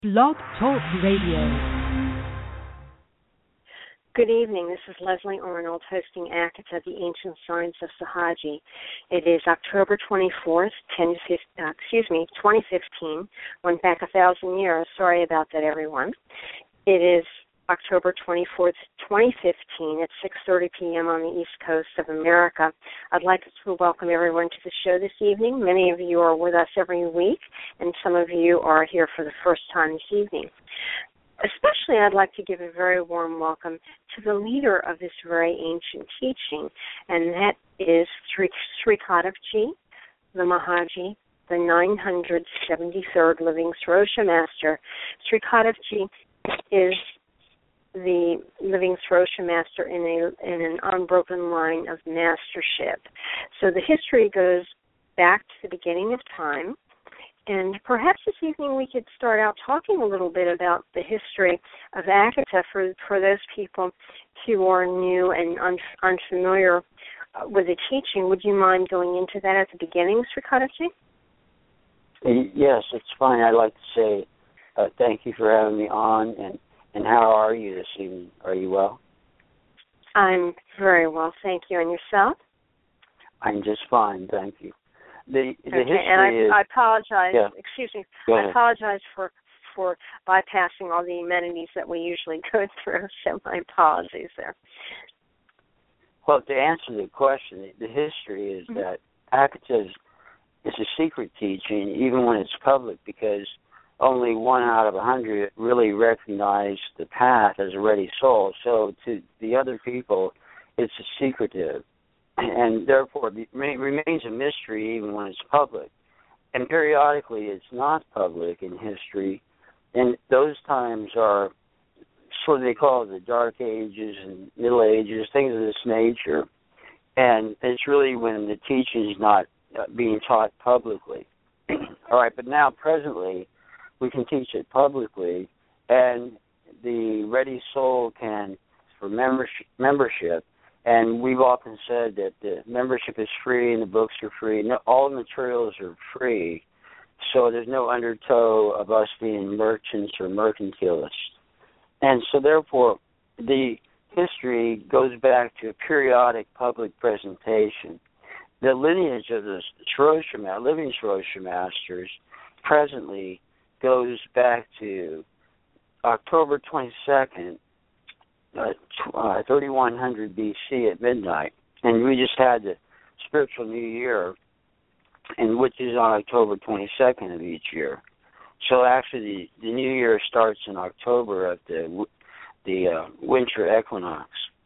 Blog Talk Radio. Good evening. This is Leslie Arnold hosting ACOTA, the Ancient Science of Sahaji. It is October 24th, 2015. Went back 1,000 years. Sorry about that, everyone. It is October 24th, 2015 at 6:30 p.m. on the East Coast of America. I'd like to welcome everyone to the show this evening. Many of you are with us every week, and some of you are here for the first time this evening. Especially, I'd like to give a very warm welcome to the leader of this very ancient teaching, and that is Sri Khadavji, the Mahaji, the 973rd living Sarosha Master. Sri Khadavji is the living Sarosha Master in an unbroken line of mastership. So the history goes back to the beginning of time. And perhaps this evening we could start out talking a little bit about the history of ACOTA for those people who are new and unfamiliar with the teaching. Would you mind going into that at the beginning, Sri Khadavji? Yes, it's fine. I'd like to say thank you for having me on, and how are you this evening? Are you well? I'm very well, thank you. And yourself? I'm just fine, thank you. The history and I apologize. Yeah. Excuse me. Go I ahead. apologize for bypassing all the amenities that we usually go through. So my apologies there. Well, to answer the question, the history is that ACOTA is a secret teaching, even when it's public, because only 1 out of 100 really recognize the path as a ready soul. So to the other people, it's a secretive. And therefore it remains a mystery even when it's public. And periodically it's not public in history, and those times are sort of, they call it the Dark Ages and Middle Ages, things of this nature. And it's really when the teaching is not being taught publicly. All right, but now presently we can teach it publicly, and the ready soul can, for membership. And we've often said that the membership is free and the books are free. No, all the materials are free, so there's no undertow of us being merchants or mercantilists. And so therefore, the history goes back to a periodic public presentation. The lineage of the living Sarosha Masters presently goes back to October 22nd, 3100 BC at midnight, and we just had the spiritual New Year, and which is on October 22nd of each year. So actually, the New Year starts in October at the winter equinox.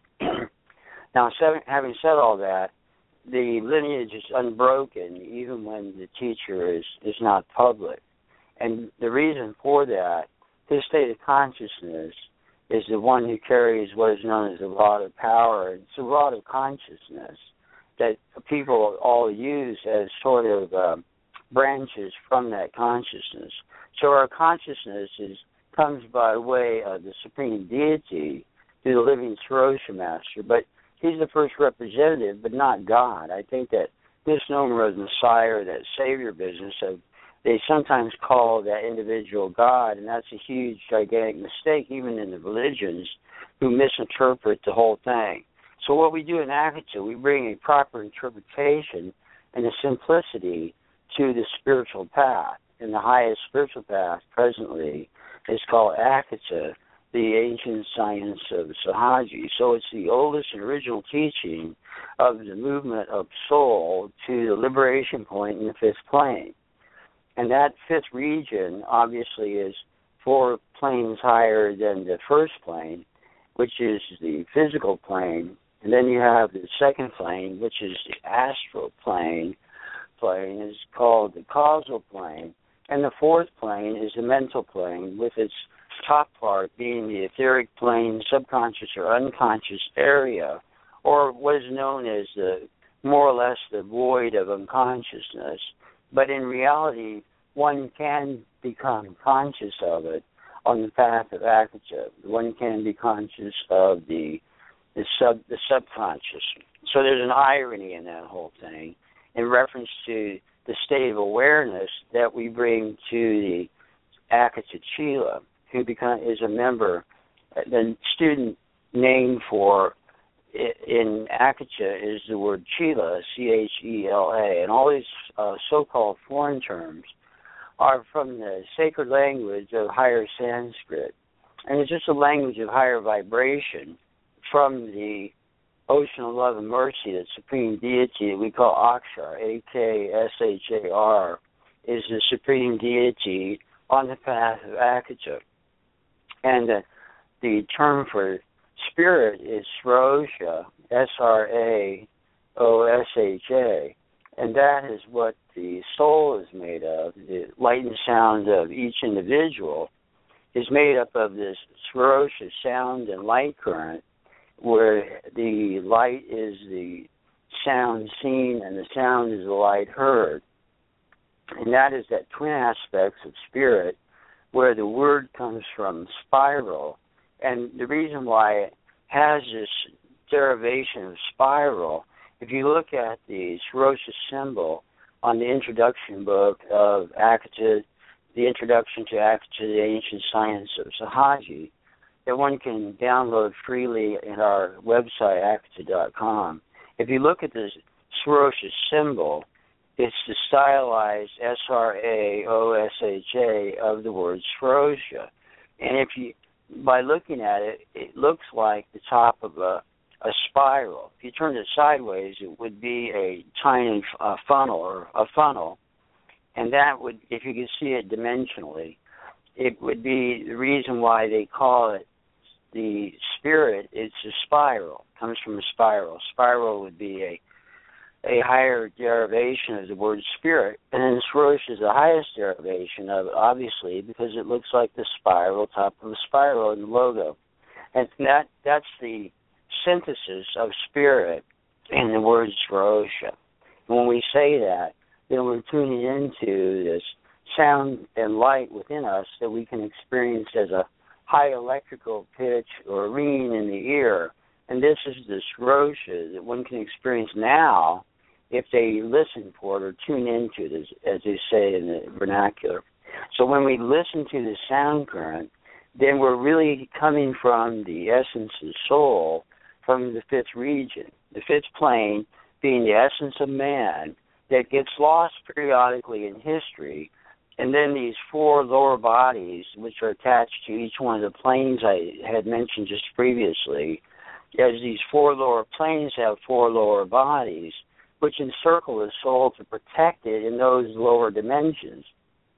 Now, having said all that, the lineage is unbroken, even when the teacher is not public, and the reason for that, his state of consciousness is the one who carries what is known as the rod of power. It's a rod of consciousness that people all use as sort of branches from that consciousness. So our consciousness comes by way of the Supreme Deity through the living Sarosha Master, but he's the first representative, but not God. I think that misnomer of the Messiah or that Savior business they sometimes call that individual God, and that's a huge, gigantic mistake, even in the religions, who misinterpret the whole thing. So what we do in ACOTA, we bring a proper interpretation and a simplicity to the spiritual path. And the highest spiritual path presently is called ACOTA, the Ancient Science of Sahaji. So it's the oldest and original teaching of the movement of soul to the liberation point in the fifth plane. And that fifth region, obviously, is 4 planes higher than the first plane, which is the physical plane. And then you have the second plane, which is the astral plane. Is called the causal plane. And the fourth plane is the mental plane, with its top part being the etheric plane, subconscious or unconscious area, or what is known as more or less the void of unconsciousness. But in reality, one can become conscious of it on the path of ACOTA. One can be conscious of the subconscious. So there's an irony in that whole thing in reference to the state of awareness that we bring to the Akita Chila, who is a member. The student name for in Akita is the word Chila, Chela, and all these so-called foreign terms are from the sacred language of higher Sanskrit. And it's just a language of higher vibration from the ocean of love and mercy, that supreme deity that we call Akshar, A-K-S-H-A-R, is the supreme deity on the path of Akita. And the term for spirit is Srosha, S-R-A-O-S-H-A, and that is what the soul is made of. The light and sound of each individual is made up of this Srosha sound and light current, where the light is the sound seen and the sound is the light heard. And that is that twin aspects of spirit, where the word comes from spiral. And the reason why it has this derivation of spiral, if you look at the Srosha symbol on the introduction book of Akita, the Introduction to Akita, the Ancient Science of Sahaji, that one can download freely at our website, akita.com. If you look at the Srosha symbol, it's the stylized S-R-A-O-S-H-A of the word Srosha. And if you, by looking at it, it looks like the top of a spiral. If you turn it sideways, it would be a tiny funnel, and that would, if you could see it dimensionally, it would be the reason why they call it the spirit. It's a spiral, comes from a spiral. Spiral would be a higher derivation of the word spirit, and then Srosha is the highest derivation of it, obviously, because it looks like the spiral, top of a spiral in the logo. And that's the synthesis of spirit in the word Srosha. When we say that, then we're tuning into this sound and light within us that we can experience as a high electrical pitch or ringing in the ear. And this is the Srosha that one can experience now if they listen for it or tune into it, as they say in the vernacular. So when we listen to the sound current, then we're really coming from the essence of soul, from the fifth region, the fifth plane being the essence of man that gets lost periodically in history. And then these four lower bodies, which are attached to each one of the planes I had mentioned just previously, as these four lower planes have four lower bodies, which encircle the soul to protect it in those lower dimensions.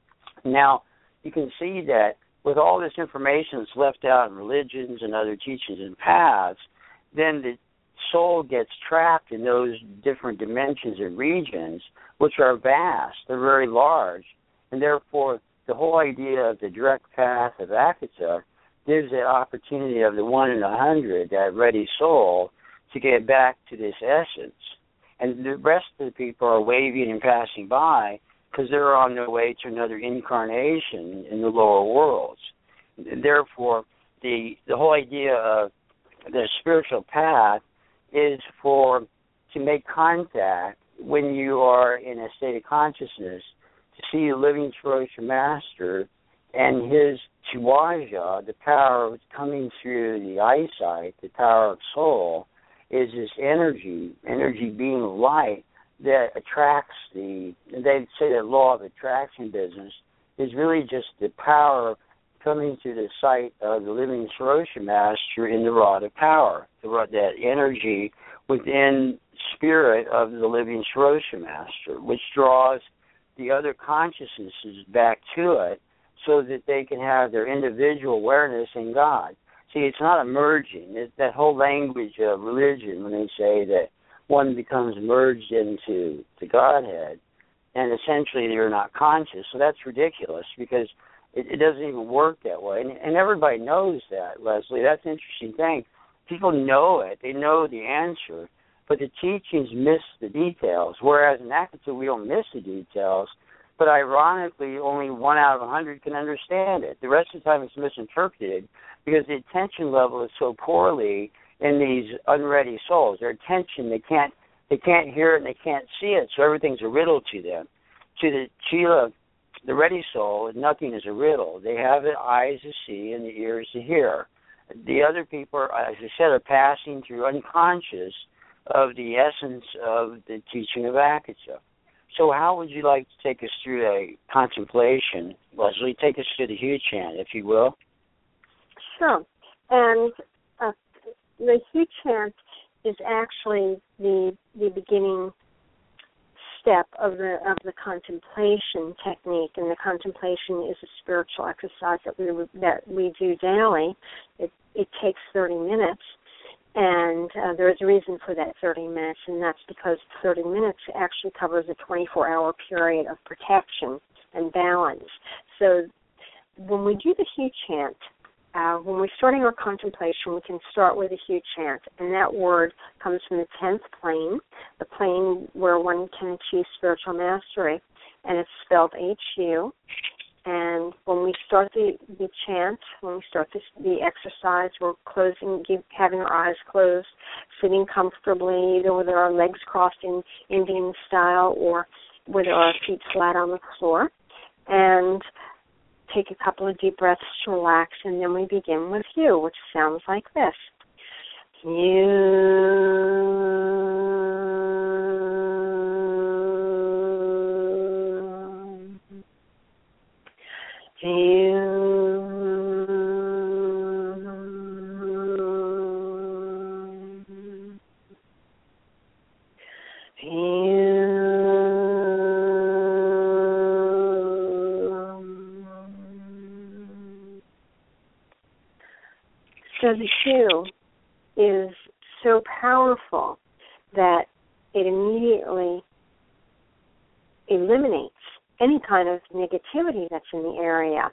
Now, you can see that with all this information that's left out in religions and other teachings and paths, then the soul gets trapped in those different dimensions and regions, which are vast, they're very large, and therefore the whole idea of the direct path of Akita gives the opportunity of the 1 in 100, that ready soul, to get back to this essence. And the rest of the people are waving and passing by because they're on their way to another incarnation in the lower worlds. And therefore, the whole idea of the spiritual path is to make contact when you are in a state of consciousness, to see the living Srosha Master and his Chiwaja, the power coming through the eyesight, the power of soul, is this energy being of light that attracts they say the law of attraction business is really just the power coming through the sight of the living Srosha Master in the rod of power, that energy within spirit of the living Srosha Master, which draws the other consciousnesses back to it so that they can have their individual awareness in God. See, it's not a merging. That whole language of religion, when they say that one becomes merged into the Godhead, and essentially they're not conscious, so that's ridiculous because it doesn't even work that way. And everybody knows that, Leslie. That's an interesting thing. People know it. They know the answer, but the teachings miss the details, whereas in Akita we don't miss the details, but ironically only 1 out of 100 can understand it. The rest of the time it's misinterpreted because the attention level is so poorly in these unready souls. Their attention, they can't hear it and they can't see it, so everything's a riddle to them. To the Chila the ready soul, nothing is a riddle. They have the eyes to see and the ears to hear. The other people, as I said, are passing through unconscious of the essence of the teaching of Akasha. So how would you like to take us through a contemplation? Leslie, take us through the Hugh chant, if you will. Sure. And the Hugh chant is actually the beginning step of the contemplation technique, and the contemplation is a spiritual exercise that we do daily. It takes 30 minutes, and there is a reason for that 30 minutes, and that's because 30 minutes actually covers a 24-hour period of protection and balance. So when we do the Hugh chant, when we're starting our contemplation, we can start with a Hugh chant, and that word comes from the 10th plane, the plane where one can achieve spiritual mastery, and it's spelled H-U. And when we start the chant, when we start the exercise, we're having our eyes closed, sitting comfortably, either with our legs crossed in Indian style or with our feet flat on the floor, and take a couple of deep breaths to relax, and then we begin with Hugh, which sounds like this. So the Hugh is so powerful that it immediately eliminates any kind of negativity that's in the area.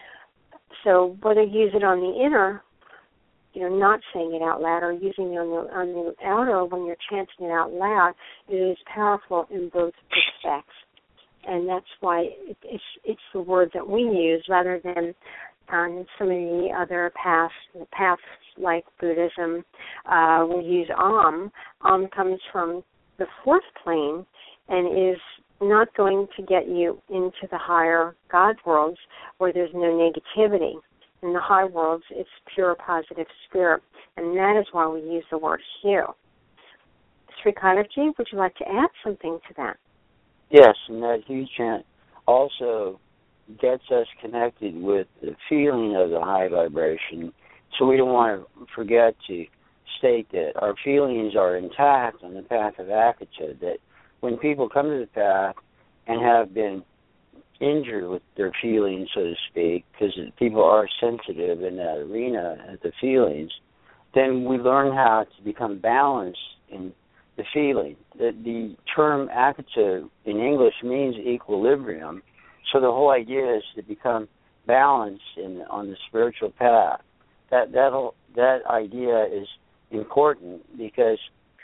So whether you use it on the inner, not saying it out loud, or using it on the outer when you're chanting it out loud, it is powerful in both respects. And that's why it's the word that we use rather than some of the other paths like Buddhism. We use Om. Om comes from the fourth plane and is not going to get you into the higher God worlds where there's no negativity. In the high worlds, it's pure positive spirit, and that is why we use the word Hugh. Srikadaji, would you like to add something to that? Yes, and that Hugh chant also gets us connected with the feeling of the high vibration. So we don't want to forget to state that our feelings are intact on the path of Akasha, that when people come to the path and have been injured with their feelings, so to speak, because people are sensitive in that arena at the feelings, then we learn how to become balanced in the feeling. The term Akasha in English means equilibrium, so the whole idea is to become balanced on the spiritual path. That idea is important because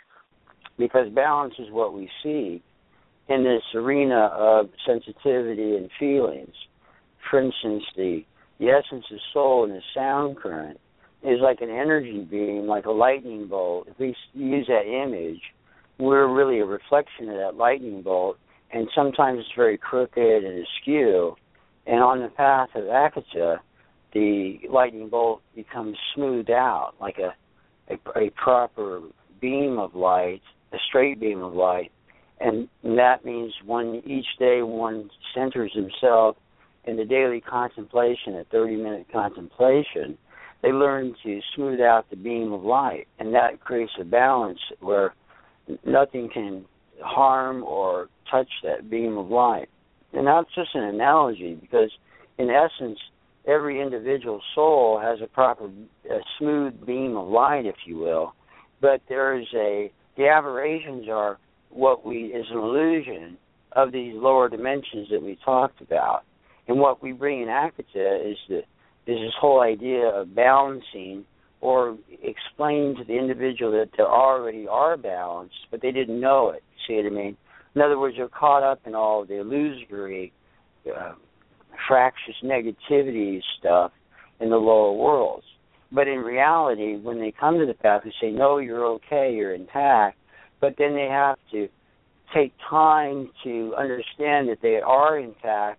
balance is what we see in this arena of sensitivity and feelings. For instance, the essence of soul in the sound current is like an energy beam, like a lightning bolt. If we use that image, we're really a reflection of that lightning bolt, and sometimes it's very crooked and askew. And on the path of Akasha, the lightning bolt becomes smoothed out like a proper beam of light, a straight beam of light. And that means each day one centers himself in the daily contemplation, a 30-minute contemplation. They learn to smooth out the beam of light, and that creates a balance where nothing can harm or touch that beam of light. And that's just an analogy, because in essence, every individual soul has a smooth beam of light, if you will, but the aberrations are is an illusion of these lower dimensions that we talked about. And what we bring in Akasha is this whole idea of balancing, or explaining to the individual that they already are balanced, but they didn't know it. See what I mean? In other words, they're caught up in all the illusory, fractious negativity stuff in the lower worlds. But in reality, when they come to the path, they say, no, you're okay, you're intact. But then they have to take time to understand that they are intact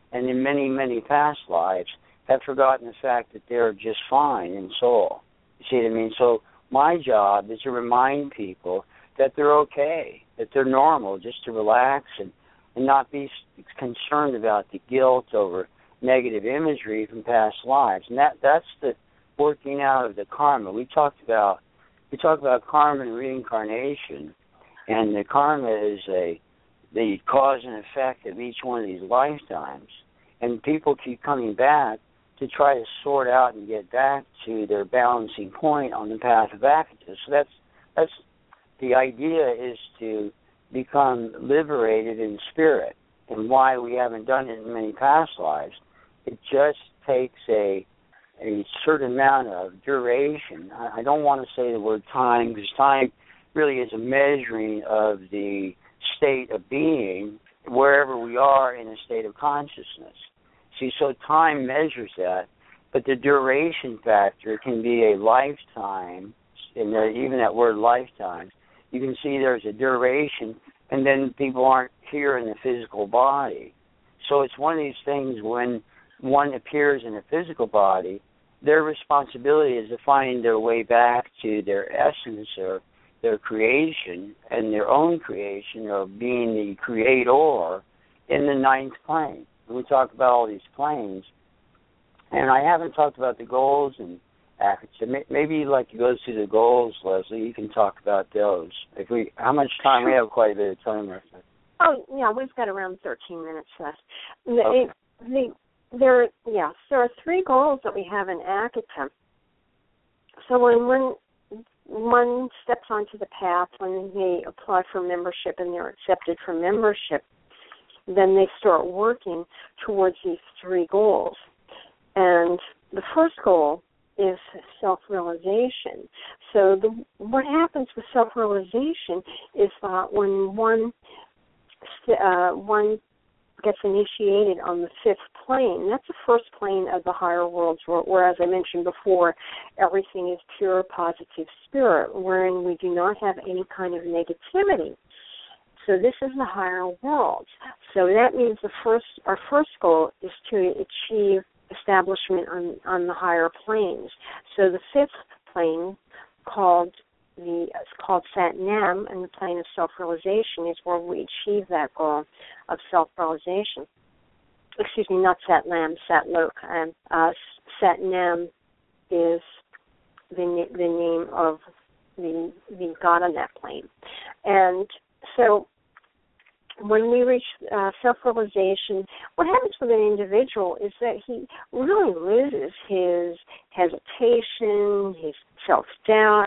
and in many, many past lives have forgotten the fact that they're just fine in soul. You see what I mean? So my job is to remind people that they're okay, that they're normal, just to relax and not be concerned about the guilt over negative imagery from past lives. And that's the working out of the karma. We talk about karma and reincarnation, and the karma is the cause and effect of each one of these lifetimes. And people keep coming back to try to sort out and get back to their balancing point on the path of Akatus. So that's the idea, is to become liberated in spirit. And why we haven't done it in many past lives, it just takes a certain amount of duration. I don't want to say the word time, because time really is a measuring of the state of being wherever we are in a state of consciousness. See, so time measures that, but the duration factor can be a lifetime, and even that word lifetime, you can see there's a duration, and then people aren't here in the physical body. So it's one of these things, when one appears in a physical body, their responsibility is to find their way back to their essence or their creation and their own creation, or being the creator in the ninth plane. And we talk about all these planes, and I haven't talked about the goals and Akatus. Maybe you'd like to go through the goals, Leslie. You can talk about those. How much time? We have quite a bit of time left. Oh, yeah, we've got around 13 minutes left. Okay. There are 3 goals that we have in Akatus. So when one steps onto the path, when they apply for membership and they're accepted for membership, then they start working towards these 3 goals. And the first goal is self-realization. So what happens with self-realization is that when one gets initiated on the 5th plane, that's the first plane of the higher worlds, where, as I mentioned before, everything is pure positive spirit, wherein we do not have any kind of negativity. So this is the higher worlds. So that means our first goal is to achieve establishment on the higher planes. So the 5th plane, called Sat-Nam, and the plane of self-realization, is where we achieve that goal of self-realization. Excuse me, not Sat-Nam, Sat-Lok. Sat-Nam is the name of the god on that plane. And so when we reach self-realization, what happens with an individual is that he really loses his hesitation, his self-doubt,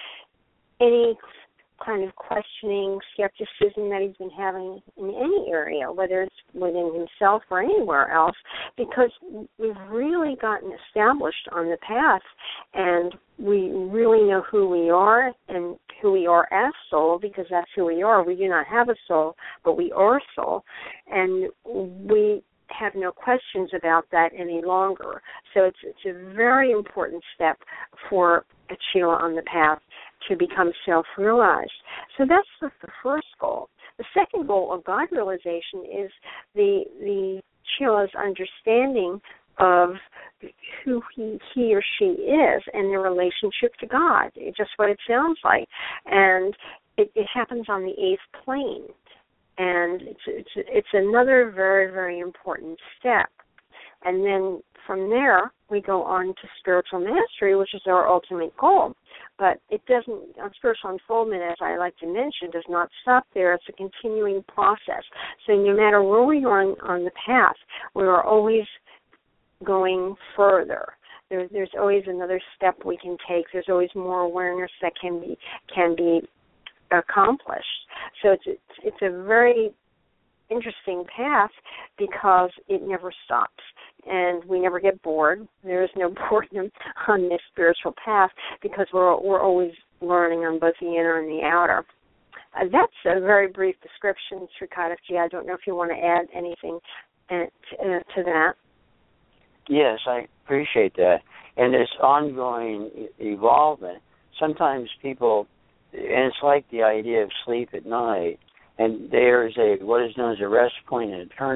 any kind of questioning, skepticism that he's been having in any area, whether it's within himself or anywhere else, because we've really gotten established on the path, and we really know who we are and who we are as soul, because that's who we are. We do not have a soul, but we are soul, and we have no questions about that any longer. So it's a very important step for a Chela on the path to become self-realized. So that's the first goal. The second goal of God realization is the Chela's understanding of who he or she is and their relationship to God. It's just what it sounds like. And it happens on the 8th plane. And it's another very, very important step. And then from there, we go on to spiritual mastery, which is our ultimate goal. But it doesn't, spiritual unfoldment, as I like to mention, does not stop there. It's a continuing process. So no matter where we are on the path, we are always going further. There's always another step we can take. There's always more awareness that can be accomplished. So it's a very interesting path because it never stops and we never get bored. There is no boredom on this spiritual path because we're always learning on both the inner and the outer. That's a very brief description, Srikadevji. I don't know if you want to add anything to that. Yes, I appreciate that. And this ongoing evolvement, sometimes people, and it's like the idea of sleep at night, and there's what is known as a rest point in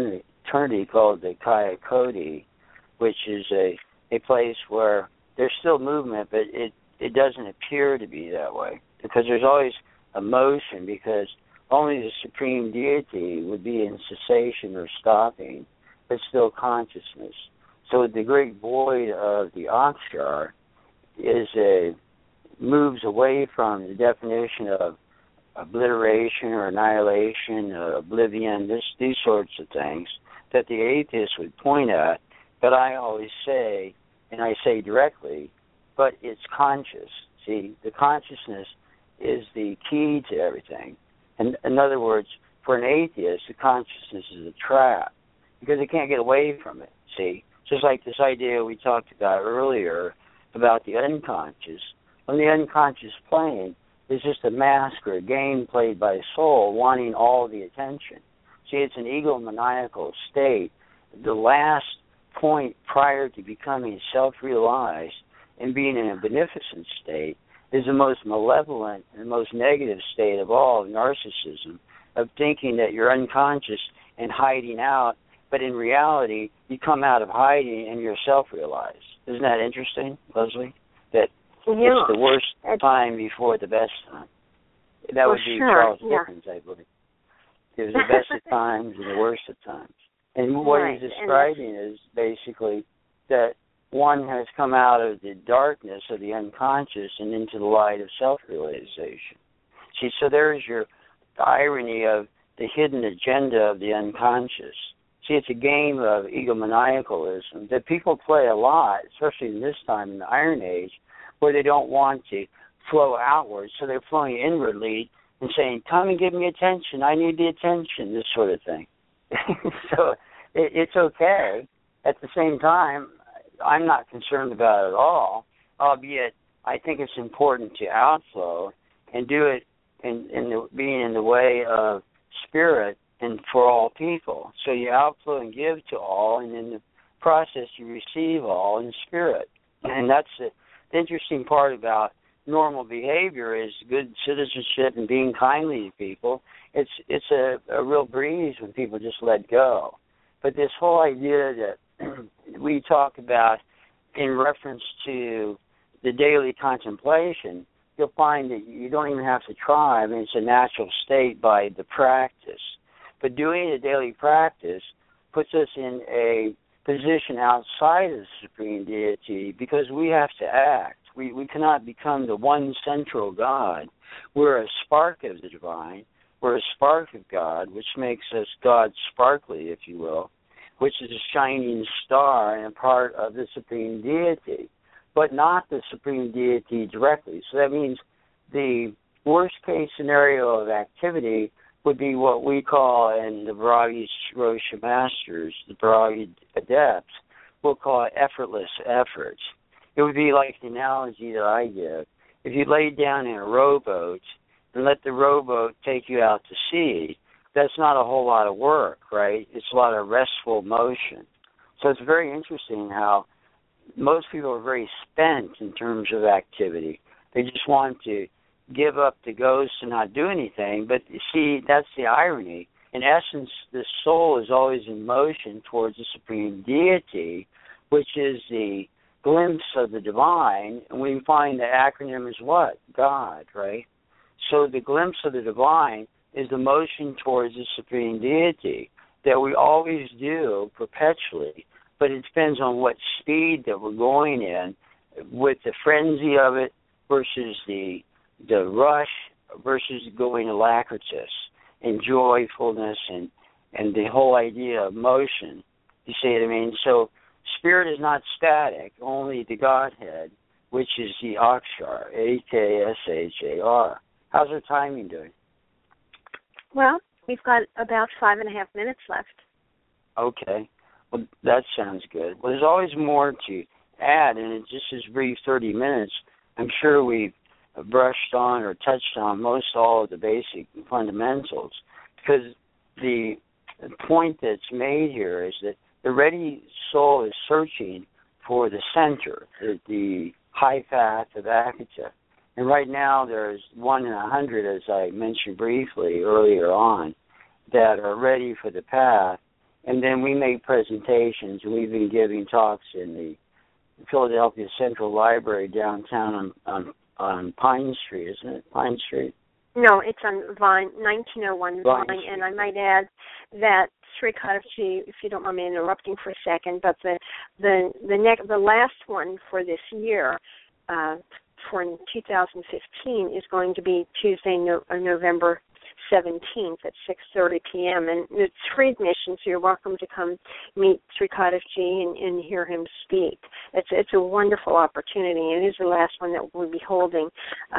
fraternity called the Chi Codi, which is a place where there's still movement, but it doesn't appear to be that way, because there's always a motion, because only the Supreme Deity would be in cessation or stopping, but still consciousness. So the great void of the Akshar moves away from the definition of obliteration or annihilation, oblivion, these sorts of things that the atheist would point at. But I always say, and I say directly, but it's conscious. See, the consciousness is the key to everything. And in other words, for an atheist, the consciousness is a trap, because they can't get away from it, see? Just like this idea we talked about earlier about the unconscious. On the unconscious plane, it's just a mask or a game played by soul wanting all the attention. See, it's an egomaniacal state. The last point prior to becoming self-realized and being in a beneficent state is the most malevolent and most negative state of all, of narcissism, of thinking that you're unconscious and hiding out, but in reality, you come out of hiding and you're self-realized. Isn't that interesting, Leslie? That it's the worst time before the best time. That would be Charles Dickens, I believe. It was the best of times and the worst of times. And what he's describing is basically that one has come out of the darkness of the unconscious and into the light of self-realization. See, so there's the irony of the hidden agenda of the unconscious. See, it's a game of egomaniacalism that people play a lot, especially in this time in the Iron Age, where they don't want to flow outwards, so they're flowing inwardly and saying, come and give me attention, I need the attention, this sort of thing. So it's okay. At the same time, I'm not concerned about it at all, albeit I think it's important to outflow and do it being in the way of spirit and for all people. So you outflow and give to all, and in the process you receive all in spirit. And that's the interesting part about normal behavior is good citizenship and being kindly to people. It's a real breeze when people just let go. But this whole idea that we talk about in reference to the daily contemplation, you'll find that you don't even have to try. I mean, it's a natural state by the practice. But doing the daily practice puts us in a position outside of the Supreme Deity because we have to act. We cannot become the one central God. We're a spark of the divine. We're a spark of God, which makes us God sparkly, if you will, which is a shining star and a part of the Supreme Deity, but not the Supreme Deity directly. So that means the worst-case scenario of activity would be what we call, in the Viragi Rosha Masters, the Viragi Adepts, we'll call it effortless efforts. It would be like the analogy that I give. If you laid down in a rowboat and let the rowboat take you out to sea, that's not a whole lot of work, right? It's a lot of restful motion. So it's very interesting how most people are very spent in terms of activity. They just want to give up the ghost and not do anything. But you see, that's the irony. In essence, the soul is always in motion towards the Supreme Deity, which is the glimpse of the divine. And we find the acronym is what? God, right? So the glimpse of the divine is the motion towards the Supreme Deity that we always do perpetually, but it depends on what speed that we're going in, with the frenzy of it versus the rush versus going alacritus and joyfulness and the whole idea of motion. You see what I mean? So spirit is not static, only the Godhead, which is the Akshar, A-K-S-H-A-R. How's our timing doing? Well, we've got about 5.5 minutes left. Okay. Well, that sounds good. Well, there's always more to add, and in just this brief 30 minutes, I'm sure we've brushed on or touched on most all of the basic fundamentals, because the point that's made here is that the ready soul is searching for the center, the high path of Akita. And right now there's 1 in 100, as I mentioned briefly earlier on, that are ready for the path. And then we make presentations. We've been giving talks in the Philadelphia Central Library downtown on Pine Street, isn't it? Pine Street? No, it's on Vine, 1901 Vine, and I might add that Sri Kadavji, if you don't mind me interrupting for a second, but the last one for this year, for 2015, is going to be Tuesday, November 17th at 6:30 p.m. and it's free admission, so you're welcome to come meet Sri Kadavji and hear him speak. It's a wonderful opportunity, and it is the last one that we'll be holding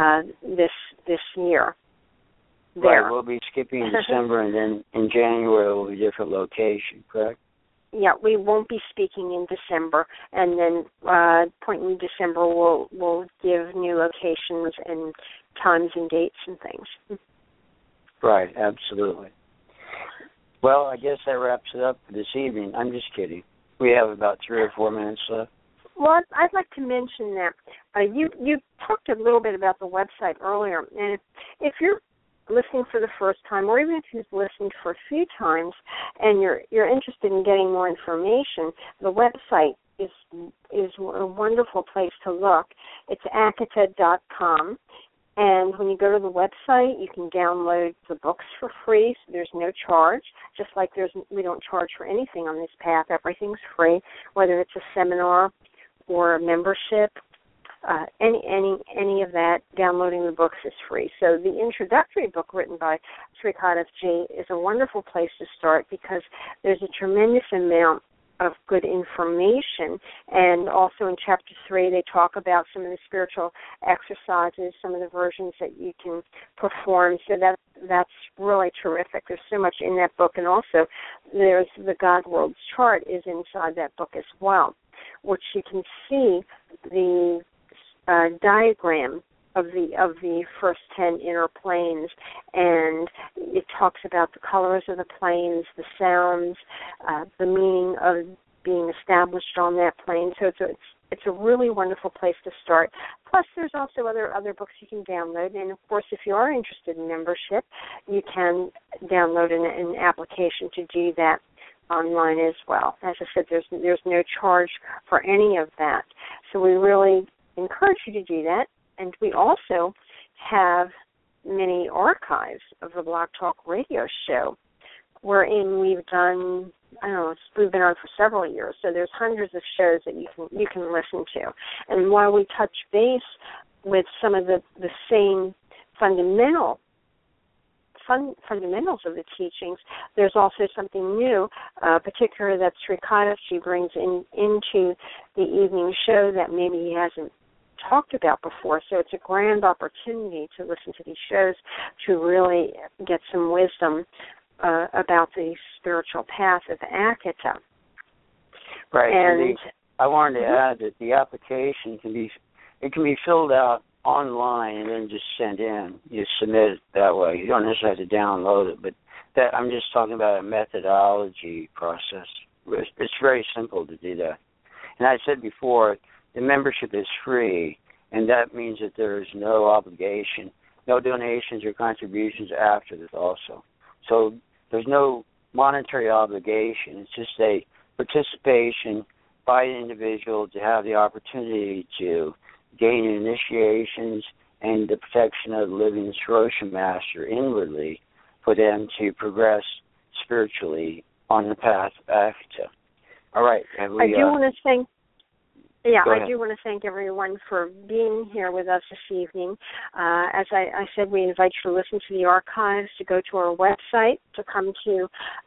this year. There. Right, we'll be skipping December, and then in January we'll be a different location, correct? Yeah, we won't be speaking in December, and then point in December we'll give new locations and times and dates and things. Right, absolutely. Well, I guess that wraps it up for this evening. I'm just kidding. We have about 3 or 4 minutes left. Well, I'd like to mention that you talked a little bit about the website earlier, and if you're listening for the first time, or even if you've listened for a few times and you're interested in getting more information, the website is a wonderful place to look. It's akata.com, and when you go to the website, you can download the books for free, so there's no charge. Just like we don't charge for anything on this path, everything's free, whether it's a seminar or a membership. Any of that, downloading the books is free. So the introductory book written by Sri Kadavji is a wonderful place to start because there's a tremendous amount of good information. And also in Chapter 3, they talk about some of the spiritual exercises, some of the versions that you can perform. So that's really terrific. There's so much in that book. And also there's the God Worlds chart is inside that book as well, which you can see the diagram of the first 10 inner planes, and it talks about the colors of the planes, the sounds, the meaning of being established on that plane. So it's a really wonderful place to start. Plus, there's also other books you can download, and of course, if you are interested in membership, you can download an application to do that online as well. As I said, there's no charge for any of that. So we really encourage you to do that. And we also have many archives of the Blog Talk Radio show, wherein we've done, we've been on for several years, so there's hundreds of shows that you can listen to. And while we touch base with some of the same fundamentals of the teachings, there's also something new, particularly that Sri Kadavji brings into the evening show that maybe he hasn't talked about before. So it's a grand opportunity to listen to these shows to really get some wisdom about the spiritual path of Akata. Right. And I wanted to add that the application can be filled out online and then just sent in. You submit it that way. You don't necessarily have to download it, but that I'm just talking about a methodology process. It's very simple to do that. And I said before, the membership is free, and that means that there is no obligation, no donations or contributions after this also. So there's no monetary obligation. It's just a participation by the individual to have the opportunity to gain initiations and the protection of the living Sarosha Master inwardly for them to progress spiritually on the path of Akata. All right. I do want to thank I do want to thank everyone for being here with us this evening. As I said, we invite you to listen to the archives, to go to our website, to come to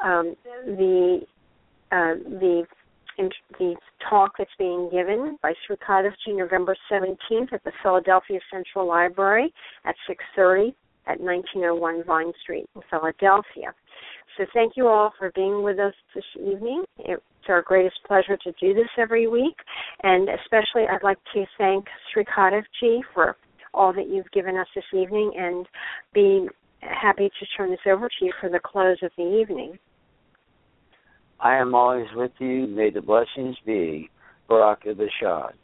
the talk that's being given by Sri Kadavji November 17th at the Philadelphia Central Library at 6:30 at 1901 Vine Street in Philadelphia. So thank you all for being with us this evening. It's our greatest pleasure to do this every week, and especially I'd like to thank Sri Kadavji for all that you've given us this evening, and be happy to turn this over to you for the close of the evening. I am always with you. May the blessings be. Barak Bashad.